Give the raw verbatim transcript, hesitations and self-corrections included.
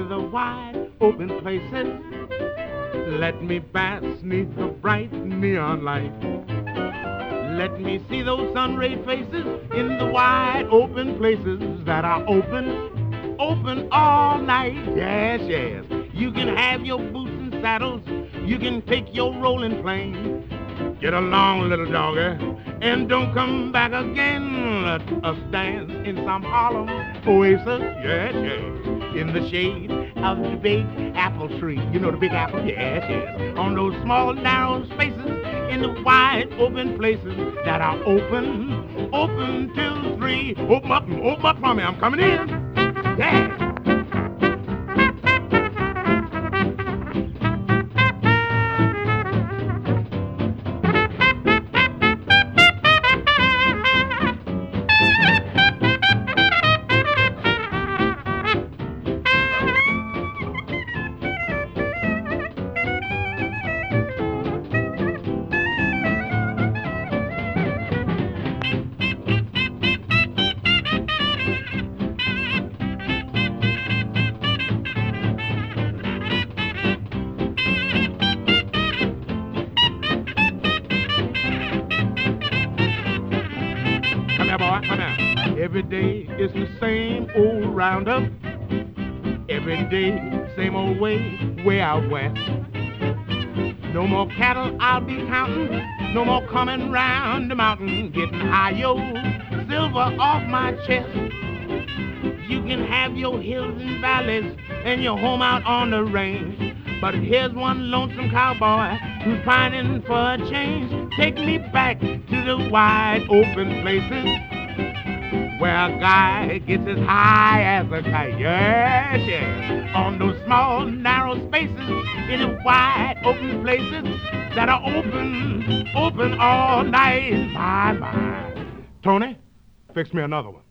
the wide open places. Let me bask neath the bright neon light. Let me see those sun-rayed faces in the wide open places that are open, open all night. Yes, yes. You can have your boots and saddles. You can take your rolling plane. Get along, little doggy, and don't come back again. Let us dance in some Harlem oasis. Yes, yes. In the shade of the big apple tree. You know the big apple? Yes, yes. On those small, narrow spaces in the wide open places that are open, open till three. Open up, open up for me. I'm coming in. Yeah. Every day is the same old roundup. Every day, same old way, way out west. No more cattle I'll be counting. No more coming round the mountain, getting high, yo, silver off my chest. You can have your hills and valleys and your home out on the range. But here's one lonesome cowboy who's pining for a change. Take me back to the wide open places where a guy gets as high as a kite. Yes, yes. On those small, narrow spaces in the wide open places that are open, open all night. My, my. Tony, fix me another one.